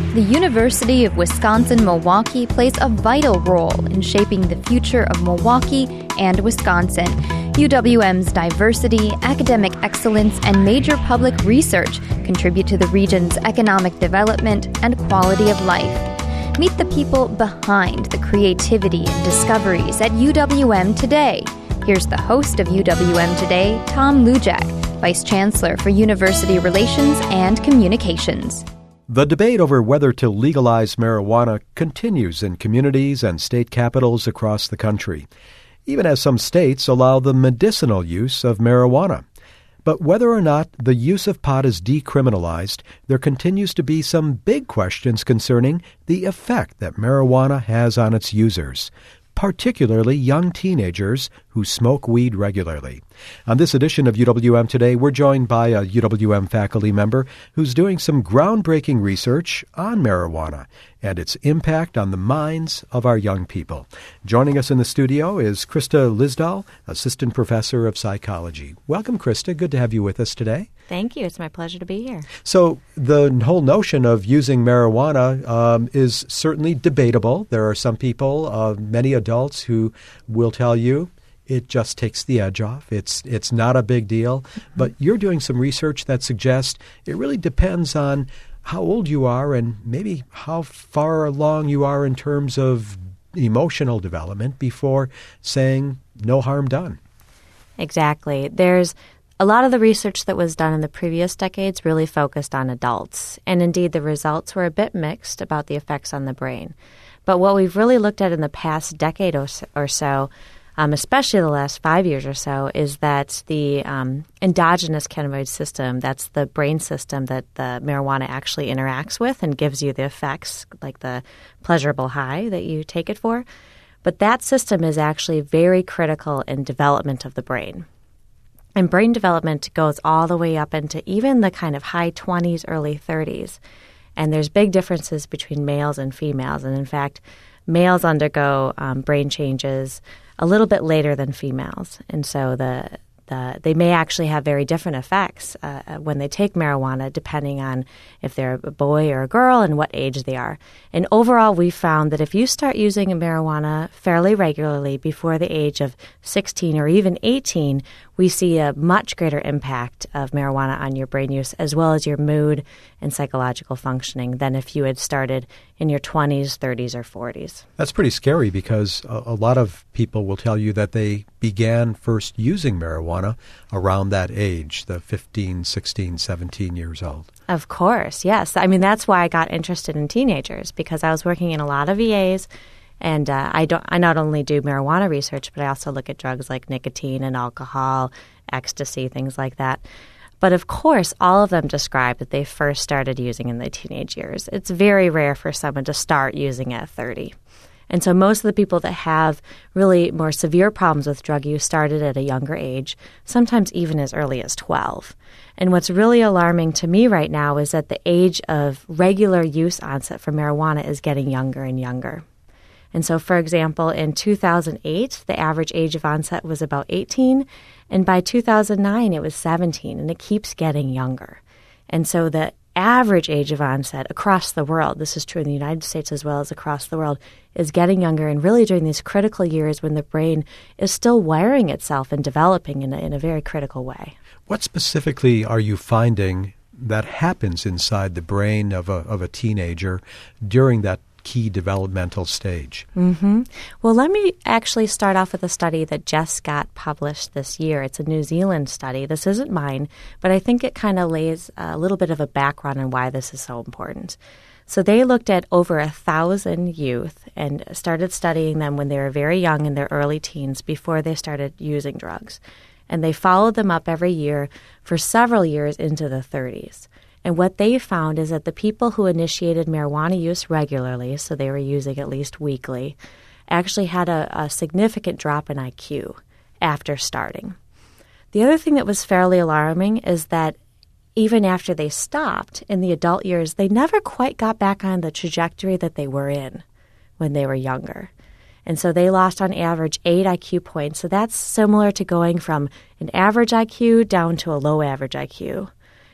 The University of Wisconsin-Milwaukee plays a vital role in shaping the future of Milwaukee and Wisconsin. UWM's diversity, academic excellence, and major public research contribute to the region's economic development and quality of life. Meet the people behind the creativity and discoveries at UWM today. Here's the host of UWM Today, Tom Lujack, Vice Chancellor for University Relations and Communications. The debate over whether to legalize marijuana continues in communities and state capitals across the country, even as some states allow the medicinal use of marijuana. But whether or not the use of pot is decriminalized, there continues to be some big questions concerning the effect that marijuana has on its users, particularly young teenagers who smoke weed regularly. On this edition of UWM Today, we're joined by a UWM faculty member who's doing some groundbreaking research on marijuana and its impact on the minds of our young people. Joining us in the studio is Krista Lisdahl, Assistant Professor of Psychology. Welcome, Krista. Good to have you with us today. Thank you. It's my pleasure to be here. So the whole notion of using marijuana is certainly debatable. There are some people, many adults, who will tell you it just takes the edge off. It's not a big deal. But you're doing some research that suggests it really depends on how old you are and maybe how far along you are in terms of emotional development before saying no harm done. Exactly. There's a lot of the research that was done in the previous decades really focused on adults. And indeed, the results were a bit mixed about the effects on the brain. But what we've really looked at in the past decade or so, especially the last 5 years or so, is that the endogenous cannabinoid system, that's the brain system that the marijuana actually interacts with and gives you the effects, like the pleasurable high that you take it for. But that system is actually very critical in development of the brain. And brain development goes all the way up into even the kind of high 20s, early 30s. And there's big differences between males and females. And in fact, males undergo brain changes a little bit later than females. And so they may actually have very different effects when they take marijuana, depending on if they're a boy or a girl and what age they are. And overall, we found that if you start using marijuana fairly regularly before the age of 16 or even 18, we see a much greater impact of marijuana on your brain use as well as your mood and psychological functioning than if you had started in your 20s, 30s, or 40s. That's pretty scary because a lot of people will tell you that they began first using marijuana around that age, the 15, 16, 17 years old. Of course, yes. I mean, that's why I got interested in teenagers, because I was working in a lot of VAs. And I not only do marijuana research, but I also look at drugs like nicotine and alcohol, ecstasy, things like that. But of course, all of them describe that they first started using in the teenage years. It's very rare for someone to start using at 30. And so most of the people that have really more severe problems with drug use started at a younger age, sometimes even as early as 12. And what's really alarming to me right now is that the age of regular use onset for marijuana is getting younger and younger. And so, for example, in 2008, the average age of onset was about 18, and by 2009, it was 17, and it keeps getting younger. And so the average age of onset across the world, this is true in the United States as well as across the world, is getting younger, and really during these critical years when the brain is still wiring itself and developing in a very critical way. What specifically are you finding that happens inside the brain of a teenager during that key developmental stage? Mm-hmm. Well, let me actually start off with a study that just got published this year. It's a New Zealand study. This isn't mine, but I think it kind of lays a little bit of a background on why this is so important. So they looked at over 1,000 youth and started studying them when they were very young, in their early teens, before they started using drugs. And they followed them up every year for several years into the 30s. And what they found is that the people who initiated marijuana use regularly, so they were using at least weekly, actually had a significant drop in IQ after starting. The other thing that was fairly alarming is that even after they stopped in the adult years, they never quite got back on the trajectory that they were in when they were younger. And so they lost on average 8 IQ points. So that's similar to going from an average IQ down to a low average IQ.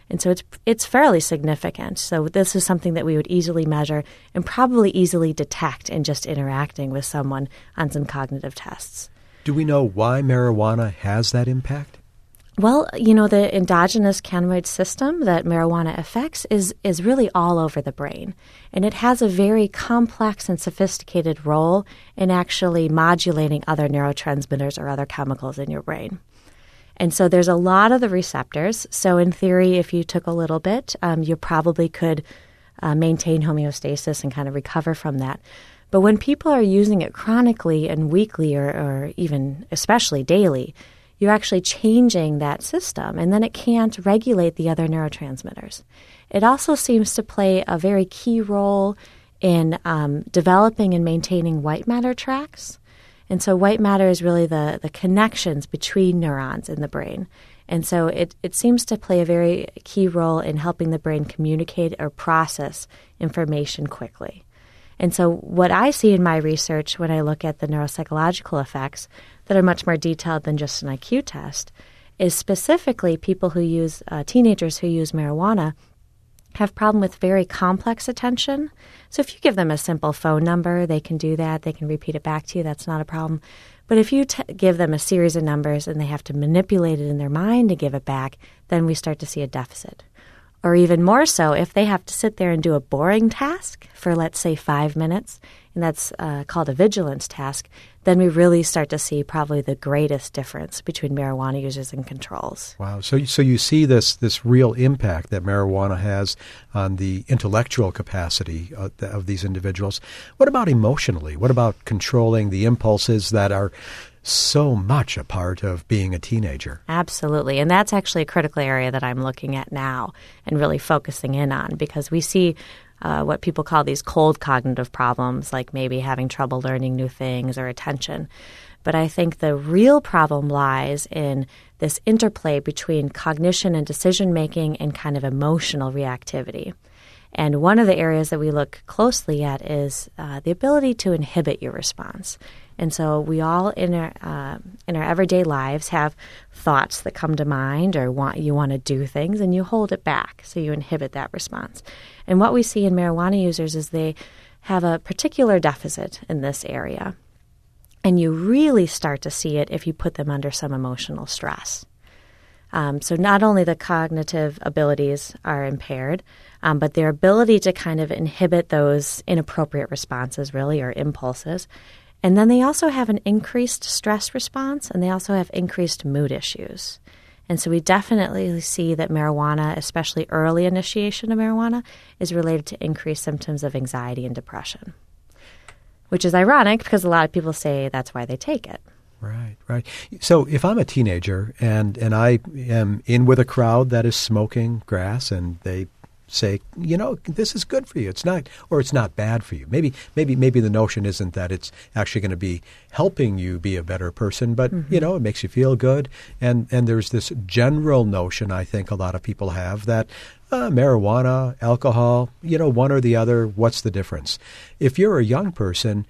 And so it's fairly significant. So this is something that we would easily measure and probably easily detect in just interacting with someone on some cognitive tests. Do we know why marijuana has that impact? Well, the endogenous cannabinoid system that marijuana affects is really all over the brain. And it has a very complex and sophisticated role in actually modulating other neurotransmitters or other chemicals in your brain. And so there's a lot of the receptors. So in theory, if you took a little bit, you probably could maintain homeostasis and kind of recover from that. But when people are using it chronically and weekly or even especially daily, you're actually changing that system, and then it can't regulate the other neurotransmitters. It also seems to play a very key role in developing and maintaining white matter tracks. And so white matter is really the connections between neurons in the brain. And so it seems to play a very key role in helping the brain communicate or process information quickly. And so what I see in my research when I look at the neuropsychological effects that are much more detailed than just an IQ test is specifically people who use, teenagers who use marijuana have problem with very complex attention. So if you give them a simple phone number, they can do that. They can repeat it back to you. That's not a problem. But if you give them a series of numbers and they have to manipulate it in their mind to give it back, then we start to see a deficit. Or even more so, if they have to sit there and do a boring task for, let's say, 5 minutes, and that's called a vigilance task, then we really start to see probably the greatest difference between marijuana users and controls. Wow. So you see this real impact that marijuana has on the intellectual capacity of these individuals. What about emotionally? What about controlling the impulses that are so much a part of being a teenager? Absolutely. And that's actually a critical area that I'm looking at now and really focusing in on, because we see what people call these cold cognitive problems, like maybe having trouble learning new things or attention. But I think the real problem lies in this interplay between cognition and decision-making and kind of emotional reactivity. And one of the areas that we look closely at is the ability to inhibit your response. And so we all in our everyday lives have thoughts that come to mind, or you want to do things, and you hold it back, so you inhibit that response. And what we see in marijuana users is they have a particular deficit in this area. And you really start to see it if you put them under some emotional stress. So not only the cognitive abilities are impaired, but their ability to kind of inhibit those inappropriate responses, really, or impulses. And then they also have an increased stress response, and they also have increased mood issues. And so we definitely see that marijuana, especially early initiation of marijuana, is related to increased symptoms of anxiety and depression, which is ironic because a lot of people say that's why they take it. Right. So if I'm a teenager and I am in with a crowd that is smoking grass and they say, this is good for you. It's not bad for you. Maybe the notion isn't that it's actually going to be helping you be a better person, but it makes you feel good. And there's this general notion I think a lot of people have that marijuana, alcohol, one or the other, what's the difference? If you're a young person,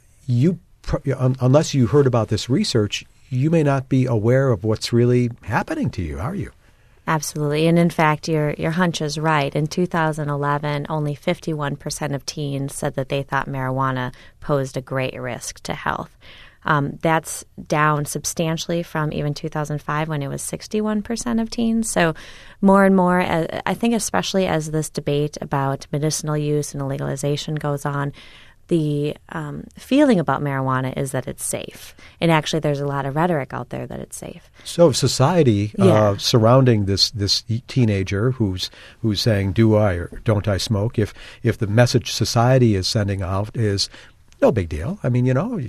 unless you heard about this research, you may not be aware of what's really happening to you, are you? Absolutely. And in fact, your hunch is right. In 2011, only 51% of teens said that they thought marijuana posed a great risk to health. That's down substantially from even 2005 when it was 61% of teens. So more and more, I think especially as this debate about medicinal use and legalization goes on, the feeling about marijuana is that it's safe. And actually, there's a lot of rhetoric out there that it's safe. So society surrounding this teenager who's saying, do I or don't I smoke, if the message society is sending out is no big deal. I mean, don't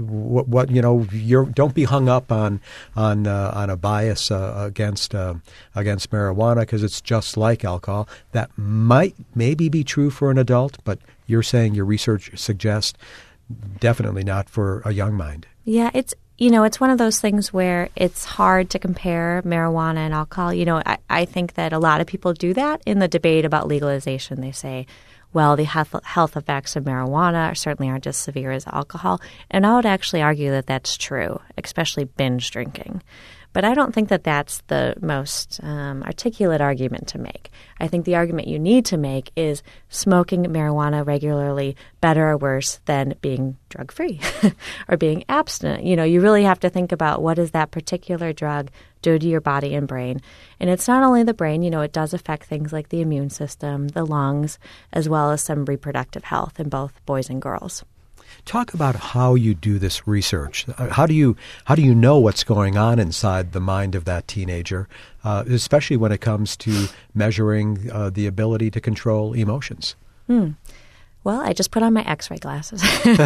be hung up on a bias against marijuana because it's just like alcohol. That might maybe be true for an adult, but you're saying your research suggests definitely not for a young mind. Yeah, it's one of those things where it's hard to compare marijuana and alcohol. I think that a lot of people do that in the debate about legalization. They say, well, the health effects of marijuana certainly aren't as severe as alcohol. And I would actually argue that that's true, especially binge drinking. But I don't think that that's the most articulate argument to make. I think the argument you need to make is smoking marijuana regularly better or worse than being drug-free or being abstinent. You really have to think about what does that particular drug do to your body and brain. And it's not only the brain, it does affect things like the immune system, the lungs, as well as some reproductive health in both boys and girls. Talk about how you do this research. How do you know what's going on inside the mind of that teenager, especially when it comes to measuring the ability to control emotions? Well, I just put on my X-ray glasses.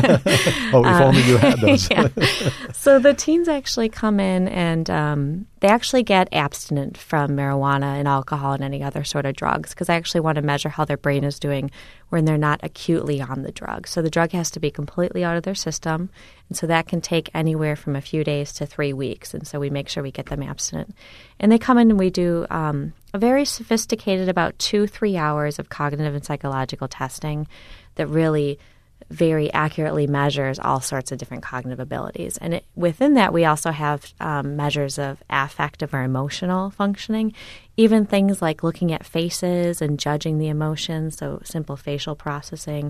Oh, if only you had those. Yeah. So the teens actually come in and they actually get abstinent from marijuana and alcohol and any other sort of drugs because I actually want to measure how their brain is doing when they're not acutely on the drug. So the drug has to be completely out of their system, and so that can take anywhere from a few days to 3 weeks, and so we make sure we get them abstinent. And they come in and we do a very sophisticated about 2-3 hours of cognitive and psychological testing that really very accurately measures all sorts of different cognitive abilities. And within that, we also have measures of affective or emotional functioning, even things like looking at faces and judging the emotions, so simple facial processing,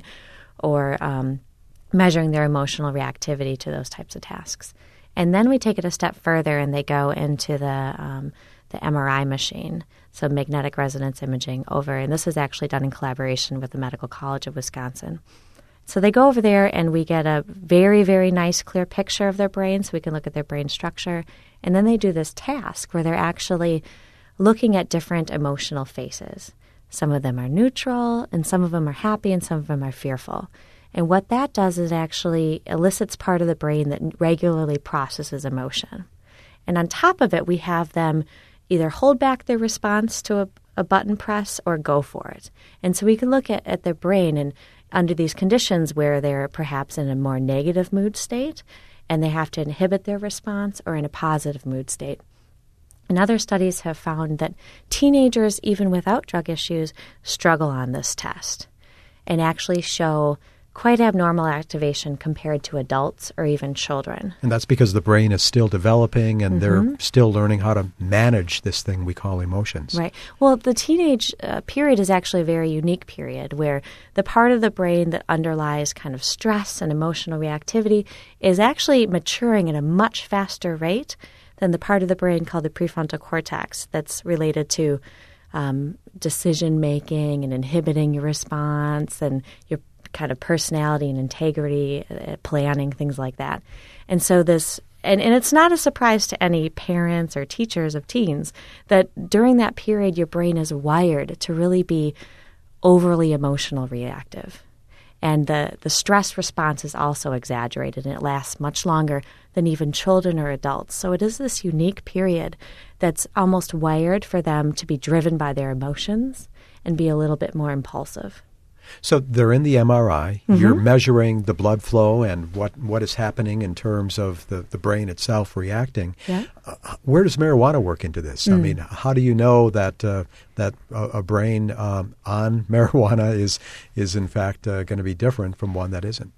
or measuring their emotional reactivity to those types of tasks. And then we take it a step further and they go into the MRI machine, so magnetic resonance imaging and this is actually done in collaboration with the Medical College of Wisconsin. So they go over there and we get a very, very nice clear picture of their brain so we can look at their brain structure. And then they do this task where they're actually looking at different emotional faces. Some of them are neutral and some of them are happy and some of them are fearful. And what that does is actually elicits part of the brain that regularly processes emotion. And on top of it, we have them either hold back their response to a button press or go for it. And so we can look at their brain and under these conditions where they're perhaps in a more negative mood state and they have to inhibit their response or in a positive mood state. And other studies have found that teenagers, even without drug issues, struggle on this test and actually show quite abnormal activation compared to adults or even children. And that's because the brain is still developing and they're still learning how to manage this thing we call emotions. Right. Well, the teenage period is actually a very unique period where the part of the brain that underlies kind of stress and emotional reactivity is actually maturing at a much faster rate than the part of the brain called the prefrontal cortex that's related to decision-making and inhibiting your response and your kind of personality and integrity, planning, things like that. And so this, and it's not a surprise to any parents or teachers of teens that during that period your brain is wired to really be overly emotional reactive. And the stress response is also exaggerated and it lasts much longer than even children or adults. So it is this unique period that's almost wired for them to be driven by their emotions and be a little bit more impulsive. So they're in the MRI. You're measuring the blood flow and what is happening in terms of the brain itself reacting. Yeah. Where does marijuana work into this? I mean, how do you know that a brain on marijuana is in fact going to be different from one that isn't?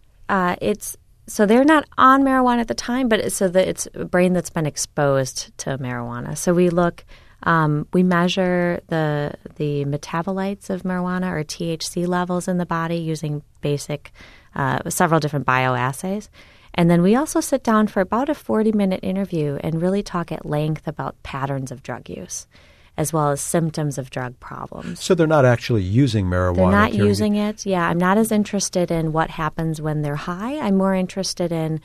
So they're not on marijuana at the time, but it's a brain that's been exposed to marijuana. So we look. We measure the metabolites of marijuana or THC levels in the body using basic, several different bioassays. And then we also sit down for about a 40-minute interview and really talk at length about patterns of drug use, as well as symptoms of drug problems. So they're not actually using marijuana? They're not using it. Yeah, I'm not as interested in what happens when they're high. I'm more interested in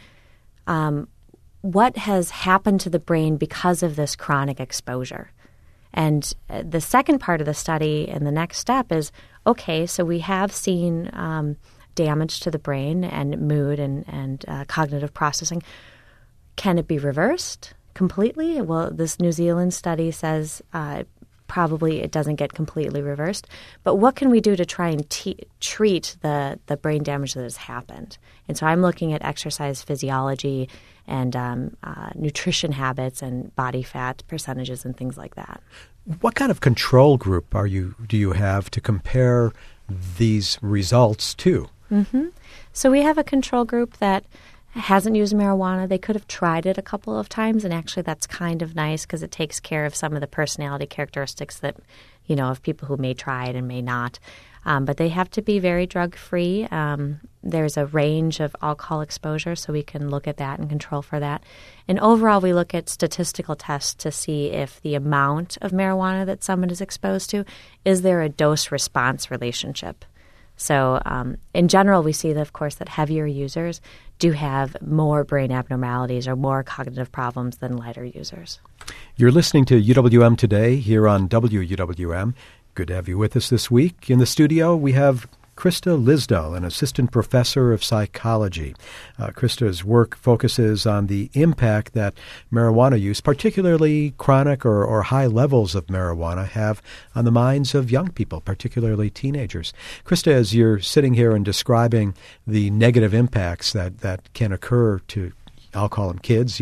what has happened to the brain because of this chronic exposure. And the second part of the study and the next step is, okay, so we have seen damage to the brain and mood and cognitive processing. Can it be reversed completely? Well, this New Zealand study says probably it doesn't get completely reversed. But what can we do to try and treat the brain damage that has happened? And so I'm looking at exercise physiology and nutrition habits and body fat percentages and things like that. What kind of control group do you have to compare these results to? So we have a control group that hasn't used marijuana, they could have tried it a couple of times, and actually that's kind of nice because it takes care of some of the personality characteristics that, of people who may try it and may not. But they have to be very drug-free. There's a range of alcohol exposure, so we can look at that and control for that. And overall, we look at statistical tests to see if the amount of marijuana that someone is exposed to, is there a dose-response relationship? So in general, we see, that, of course, that heavier users do have more brain abnormalities or more cognitive problems than lighter users. You're listening to UWM Today here on WUWM. Good to have you with us this week. In the studio, we have Krista Lisdahl, an assistant professor of psychology. Krista's work focuses on the impact that marijuana use, particularly chronic or high levels of marijuana, have on the minds of young people, particularly teenagers. Krista, as you're sitting here and describing the negative impacts that can occur to, I'll call them kids,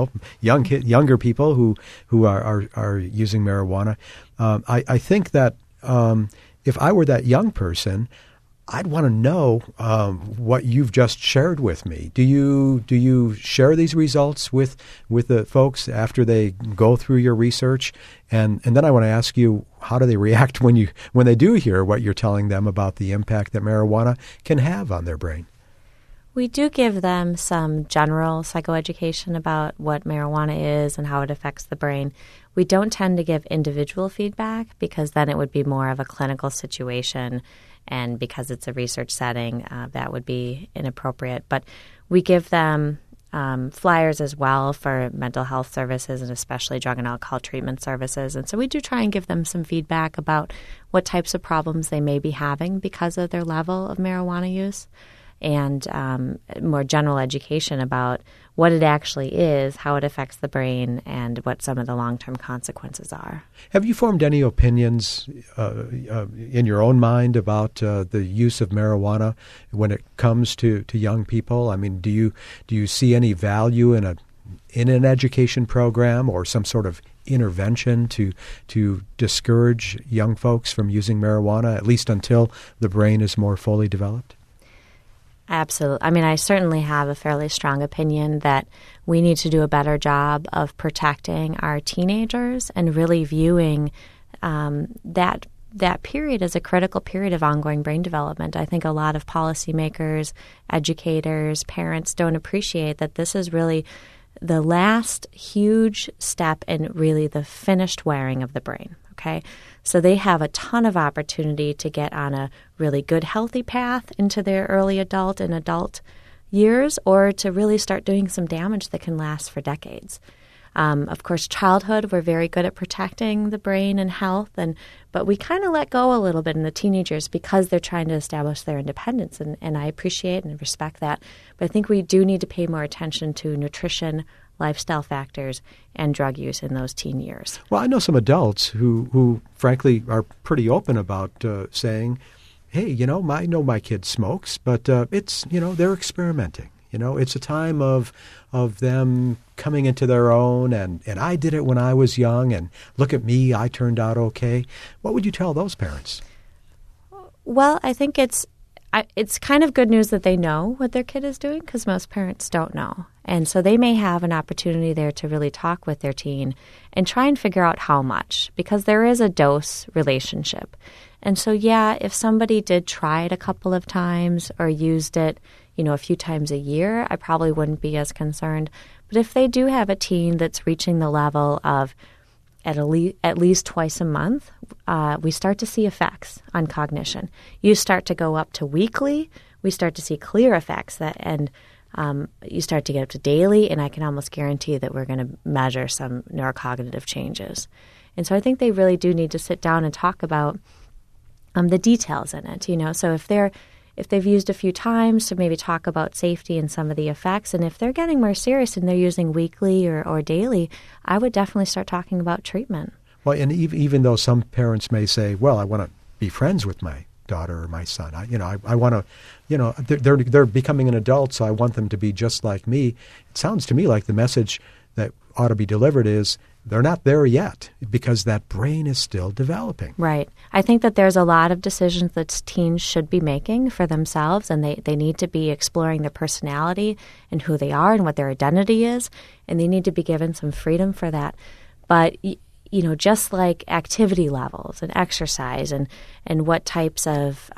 younger people who are using marijuana. I think that if I were that young person, I'd want to know what you've just shared with me. Do you share these results with the folks after they go through your research? And then I want to ask you, how do they react when they do hear what you're telling them about the impact that marijuana can have on their brain? We do give them some general psychoeducation about what marijuana is and how it affects the brain. We don't tend to give individual feedback because then it would be more of a clinical situation, and because it's a research setting, that would be inappropriate. But we give them flyers as well for mental health services and especially drug and alcohol treatment services. And so we do try and give them some feedback about what types of problems they may be having because of their level of marijuana use, and more general education about what it actually is, how it affects the brain, and what some of the long-term consequences are. Have you formed any opinions in your own mind about the use of marijuana when it comes to young people? I mean, do you see any value in an education program or some sort of intervention to discourage young folks from using marijuana, at least until the brain is more fully developed? Absolutely. I mean, I certainly have a fairly strong opinion that we need to do a better job of protecting our teenagers and really viewing that period as a critical period of ongoing brain development. I think a lot of policymakers, educators, parents don't appreciate that this is really the last huge step in really the finished wiring of the brain. Okay, so they have a ton of opportunity to get on a really good, healthy path into their early adult and adult years, or to really start doing some damage that can last for decades. Of course, childhood, we're very good at protecting the brain and health, but we kind of let go a little bit in the teenagers because they're trying to establish their independence, and I appreciate and respect that. But I think we do need to pay more attention to nutrition, lifestyle factors, and drug use in those teen years. Well, I know some adults who frankly, are pretty open about saying, hey, I know my kid smokes, but it's, they're experimenting. It's a time of them coming into their own, and I did it when I was young, and look at me, I turned out okay. What would you tell those parents? Well, I think it's kind of good news that they know what their kid is doing, because most parents don't know. And so they may have an opportunity there to really talk with their teen and try and figure out how much, because there is a dose relationship. And so, yeah, if somebody did try it a couple of times or used it, a few times a year, I probably wouldn't be as concerned. But if they do have a teen that's reaching the level of at least twice a month, we start to see effects on cognition. You start to go up to weekly. We start to see clear effects and you start to get up to daily, and I can almost guarantee that we're going to measure some neurocognitive changes. And so I think they really do need to sit down and talk about the details in it. So if they've used a few times, to maybe talk about safety and some of the effects. And if they're getting more serious and they're using weekly or daily, I would definitely start talking about treatment. Well, and even though some parents may say, well, I want to be friends with my daughter or my son. I want to, they're becoming an adult, so I want them to be just like me. It sounds to me like the message that ought to be delivered is they're not there yet because that brain is still developing. Right. I think that there's a lot of decisions that teens should be making for themselves, and they need to be exploring their personality and who they are and what their identity is, and they need to be given some freedom for that. But just like activity levels and exercise and what types of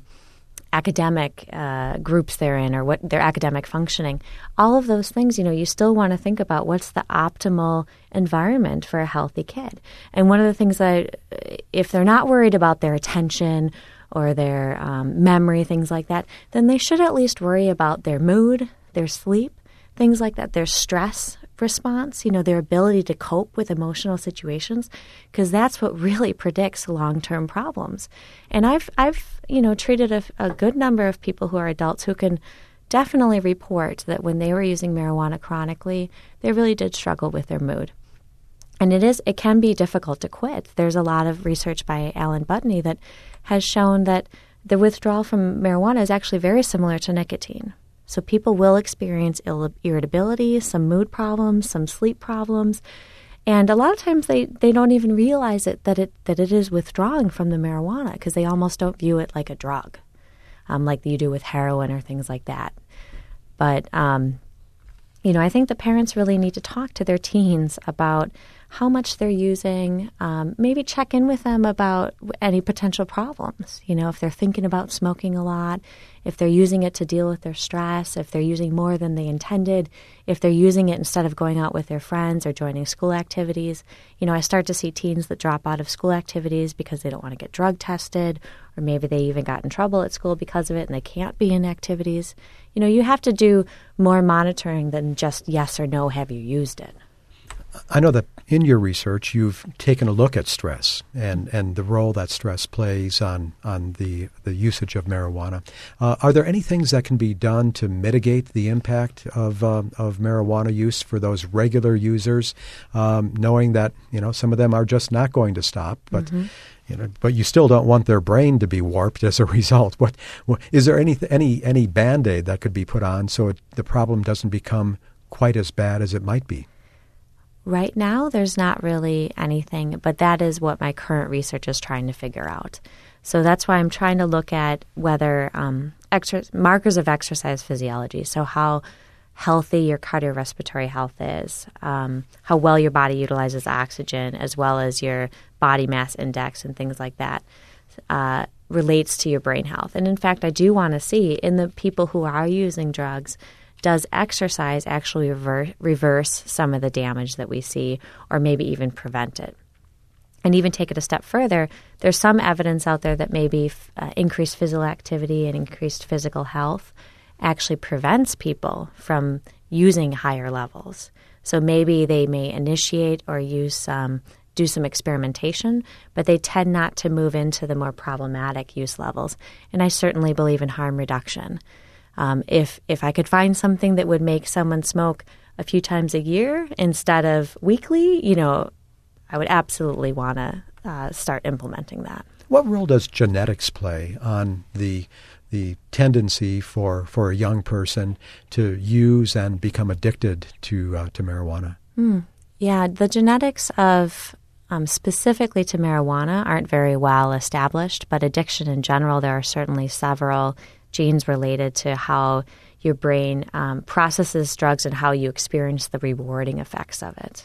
academic groups they're in or what their academic functioning, all of those things, you still want to think about what's the optimal environment for a healthy kid. And one of the things that, if they're not worried about their attention or their memory, things like that, then they should at least worry about their mood, their sleep, things like that, their stress response, their ability to cope with emotional situations, because that's what really predicts long-term problems. And I've treated a good number of people who are adults who can definitely report that when they were using marijuana chronically, they really did struggle with their mood. And it can be difficult to quit. There's a lot of research by Alan Butney that has shown that the withdrawal from marijuana is actually very similar to nicotine. So people will experience irritability, some mood problems, some sleep problems, and a lot of times they don't even realize that it is withdrawing from the marijuana because they almost don't view it like a drug, like you do with heroin or things like that. But I think the parents really need to talk to their teens about how much they're using, maybe check in with them about any potential problems. If they're thinking about smoking a lot, if they're using it to deal with their stress, if they're using more than they intended, if they're using it instead of going out with their friends or joining school activities. I start to see teens that drop out of school activities because they don't want to get drug tested, or maybe they even got in trouble at school because of it and they can't be in activities. You have to do more monitoring than just yes or no, have you used it? I know that in your research, you've taken a look at stress and the role that stress plays on the usage of marijuana. Are there any things that can be done to mitigate the impact of marijuana use for those regular users, knowing that some of them are just not going to stop, but but you still don't want their brain to be warped as a result. What is there any Band-Aid that could be put on so the problem doesn't become quite as bad as it might be? Right now, there's not really anything, but that is what my current research is trying to figure out. So that's why I'm trying to look at whether markers of exercise physiology, so how healthy your cardiorespiratory health is, how well your body utilizes oxygen, as well as your body mass index and things like that, relates to your brain health. And in fact, I do want to see in the people who are using drugs, does exercise actually reverse some of the damage that we see, or maybe even prevent it? And even take it a step further, there's some evidence out there that maybe increased physical activity and increased physical health actually prevents people from using higher levels. So maybe they may initiate or do some experimentation, but they tend not to move into the more problematic use levels. And I certainly believe in harm reduction. If I could find something that would make someone smoke a few times a year instead of weekly, I would absolutely want to start implementing that. What role does genetics play on the tendency for a young person to use and become addicted to marijuana? Yeah, the genetics of specifically to marijuana aren't very well established, but addiction in general, there are certainly several genes related to how your brain processes drugs and how you experience the rewarding effects of it.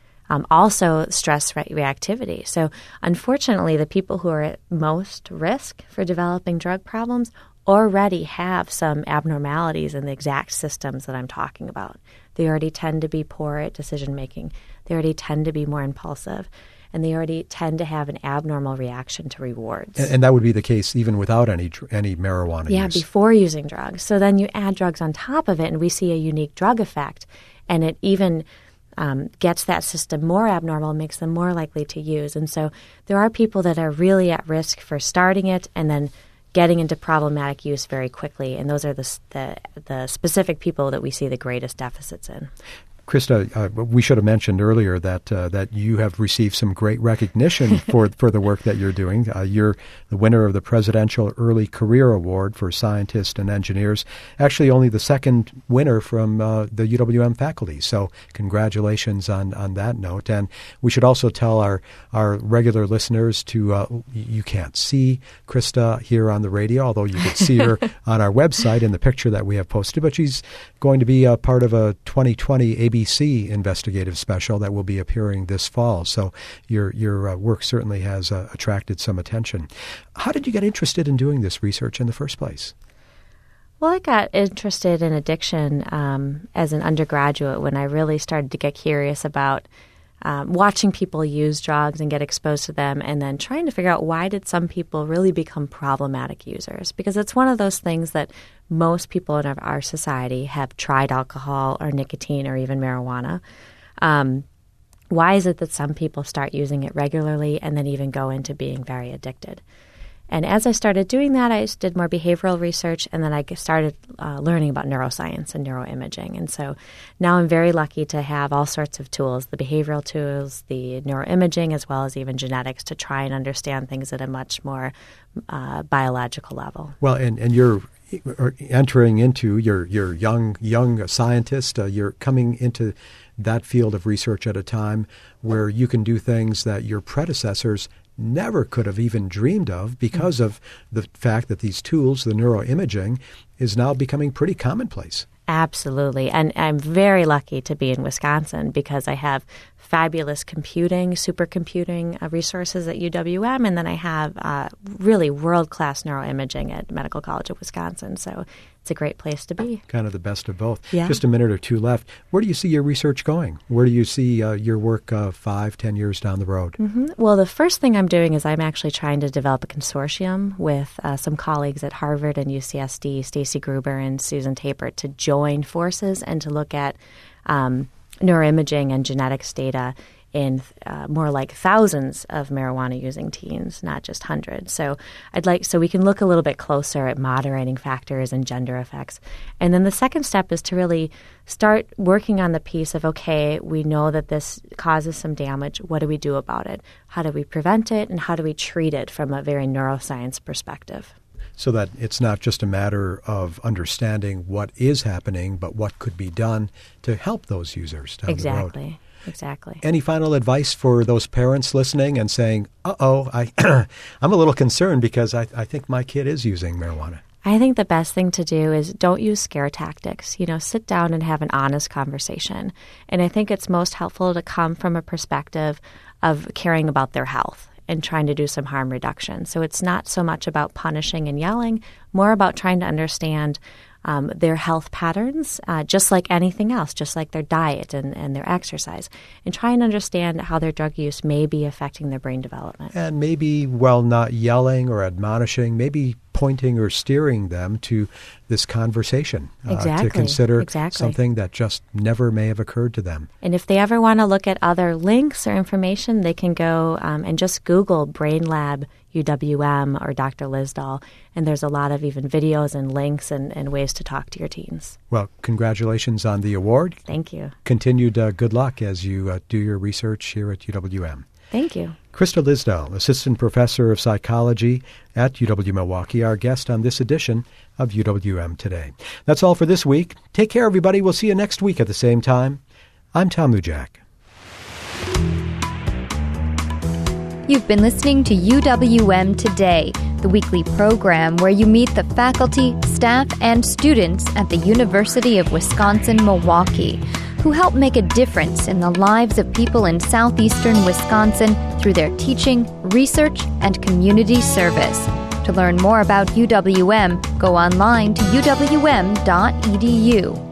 Also, stress reactivity. So, unfortunately, the people who are at most risk for developing drug problems already have some abnormalities in the exact systems that I'm talking about. They already tend to be poor at decision making. They already tend to be more impulsive. And they already tend to have an abnormal reaction to rewards. And that would be the case even without any marijuana use? Yeah, before using drugs. So then you add drugs on top of it, and we see a unique drug effect. And it even gets that system more abnormal, makes them more likely to use. And so there are people that are really at risk for starting it and then getting into problematic use very quickly. And those are the specific people that we see the greatest deficits in. Krista, we should have mentioned earlier that you have received some great recognition for the work that you're doing. You're the winner of the Presidential Early Career Award for Scientists and Engineers, actually only the second winner from the UWM faculty. So congratulations on that note. And we should also tell our regular listeners to, you can't see Krista here on the radio, although you could see her on our website in the picture that we have posted, but she's going to be a part of a 2020 ABC investigative special that will be appearing this fall. So your work certainly has attracted some attention. How did you get interested in doing this research in the first place? Well, I got interested in addiction as an undergraduate when I really started to get curious about watching people use drugs and get exposed to them, and then trying to figure out why did some people really become problematic users. Because it's one of those things that most people in our society have tried alcohol or nicotine or even marijuana. Why is it that some people start using it regularly and then even go into being very addicted? And as I started doing that, I did more behavioral research, and then I started learning about neuroscience and neuroimaging. And so now I'm very lucky to have all sorts of tools, the behavioral tools, the neuroimaging, as well as even genetics, to try and understand things at a much more biological level. Well, and you're entering into you're young scientist. You're coming into that field of research at a time where you can do things that your predecessors never could have even dreamed of because of the fact that these tools, the neuroimaging, is now becoming pretty commonplace. Absolutely. And I'm very lucky to be in Wisconsin because I have fabulous supercomputing resources at UWM, and then I have really world-class neuroimaging at Medical College of Wisconsin. So it's a great place to be. Kind of the best of both. Yeah. Just a minute or two left. Where do you see your research going? Where do you see your work 5-10 years down the road? Mm-hmm. Well, the first thing I'm doing is I'm actually trying to develop a consortium with some colleagues at Harvard and UCSD, Stacy Gruber and Susan Tapert, to join forces and to look at neuroimaging and genetics data in more like thousands of marijuana-using teens, not just hundreds. So we can look a little bit closer at moderating factors and gender effects. And then the second step is to really start working on the piece of, okay, we know that this causes some damage. What do we do about it? How do we prevent it? And how do we treat it from a very neuroscience perspective? So that it's not just a matter of understanding what is happening, but what could be done to help those users down the road. Exactly. Any final advice for those parents listening and saying, I'm a little concerned because I think my kid is using marijuana? I think the best thing to do is don't use scare tactics. Sit down and have an honest conversation. And I think it's most helpful to come from a perspective of caring about their health and trying to do some harm reduction. So it's not so much about punishing and yelling, more about trying to understand their health patterns, just like anything else, just like their diet and their exercise, and try and understand how their drug use may be affecting their brain development. And maybe, while not yelling or admonishing, maybe pointing or steering them to this conversation to consider something that just never may have occurred to them. And if they ever want to look at other links or information, they can go and just Google Brain Lab UWM or Dr. Lisdahl, and there's a lot of even videos and links and ways to talk to your teens. Well, congratulations on the award. Thank you. Continued good luck as you do your research here at UWM. Thank you. Krista Lisdahl, Assistant Professor of Psychology at UW-Milwaukee, our guest on this edition of UWM Today. That's all for this week. Take care, everybody. We'll see you next week at the same time. I'm Tom Lujak. You've been listening to UWM Today, the weekly program where you meet the faculty, staff, and students at the University of Wisconsin-Milwaukee, who help make a difference in the lives of people in southeastern Wisconsin through their teaching, research, and community service. To learn more about UWM, go online to uwm.edu.